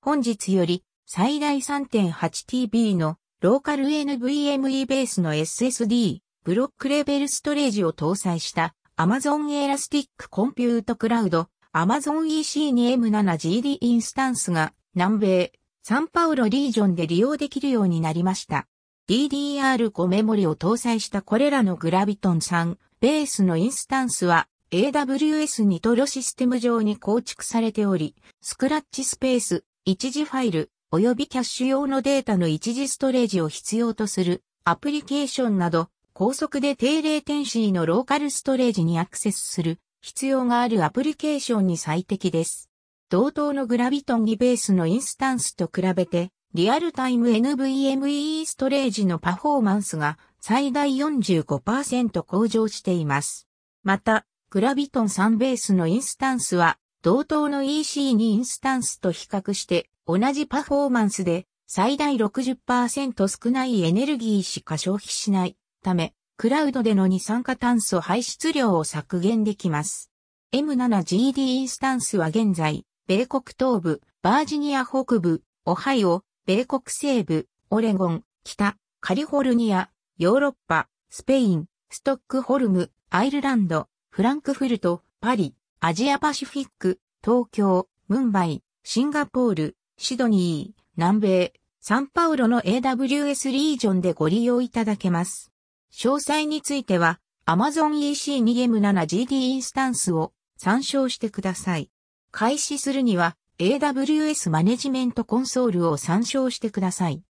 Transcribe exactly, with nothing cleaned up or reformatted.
本日より最大 さんてんはちティービー のローカル エヌブイエムイー ベースの エスエスディー、ブロックレベルストレージを搭載した Amazon Elastic Compute Cloud Amazon イーシー に エムセブンジーディー インスタンスが南米サンパウロリージョンで利用できるようになりました。ディーディーアールファイブ メモリを搭載したこれらのグラビトンスリーベースのインスタンスは エーダブリューエス ニトロシステム上に構築されており、スクラッチスペース、一時ファイル、及びキャッシュ用のデータの一時ストレージを必要とするアプリケーションなど、高速で低レーテンシーのローカルストレージにアクセスする必要があるアプリケーションに最適です。同等のグラビトンにベースのインスタンスと比べて、リアルタイム エヌブイエムイー ストレージのパフォーマンスが最大 よんじゅうごパーセント 向上しています。また、グラビトンスリーベースのインスタンスは、同等の イーシーツー インスタンスと比較して同じパフォーマンスで最大 ろくじゅっパーセント 少ないエネルギーしか消費しないため、クラウドでの二酸化炭素排出量を削減できます。エムセブンジーディー インスタンスは現在、米国東部、バージニア北部、オハイオ、米国西部、オレゴン、北、カリフォルニア、ヨーロッパ、スペイン、ストックホルム、アイルランド、フランクフルト、パリ、アジアパシフィック、東京、ムンバイ、シンガポール、シドニー、南米、サンパウロの エーダブリューエス リージョンでご利用いただけます。詳細については Amazon イーシーツー エムセブンジーディー インスタンスを参照してください。開始するには エーダブリューエス マネジメントコンソールを参照してください。